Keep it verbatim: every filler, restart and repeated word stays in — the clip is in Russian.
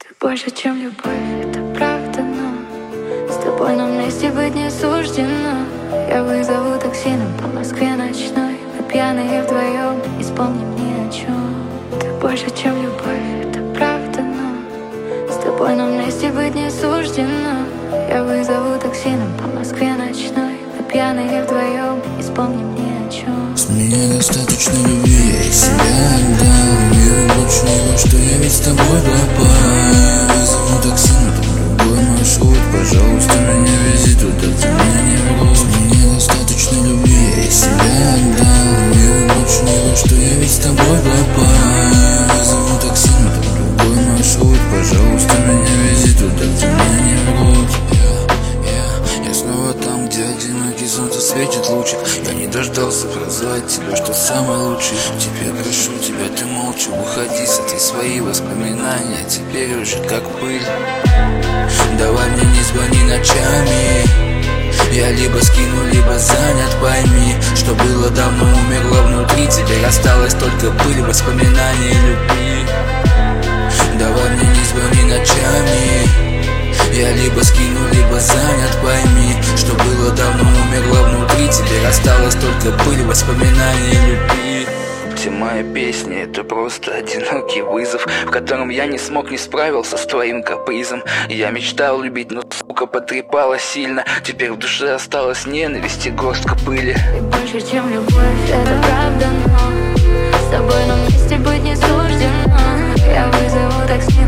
Больше, чем любовь, это правда, но с тобой нам вместе быть не суждено. Я вызову такси нам по Москве ночной. Мы пьяные вдвоем, и вспомним ни о чем. Ты больше, чем любовь, это правда, но с тобой нам вместе быть не суждено. Я вызову такси нам по Москве ночной. Мы пьяные вдвоем, и вспомним ни о чем. С меня достаточно любви, я себя отдал. Миру больше не во что, я ведь с тобой пропал. Вызову такси на другой маршрут. Пожалуйста, меня вези туда, где меня не врут. С меня достаточно любви, я себя отдал. Миру больше не во что, я ведь с тобой пропал. Вызову такси на другой маршрут. Пожалуйста, меня вези туда, где меня не врут. Я снова там, где одинокий солнце светит лучик. Я не дождался прозвать тебя, что самый лучший. Теперь прошу тебя, ты молча уходи, сотри свои воспоминания. Теперь уже как пыль. Давай мне не звони ночами. Я либо скину, либо занят, пойми, что было давно, умерло внутри. Теперь осталась только пыль воспоминаний любви. Давай мне не звони ночами. Я либо скину, либо занят, пойми, что было давно, умерло внутри. Теперь осталась только пыль воспоминаний любви. Все мои песни — это просто одинокий вызов, в котором я не смог, не справился с твоим капризом. Я мечтал любить, но, сука, потрепала сильно. Теперь в душе осталась ненависть и горстка пыли. И больше, чем любовь, это правда, но с тобой нам вместе быть не суждено. Я вызову такси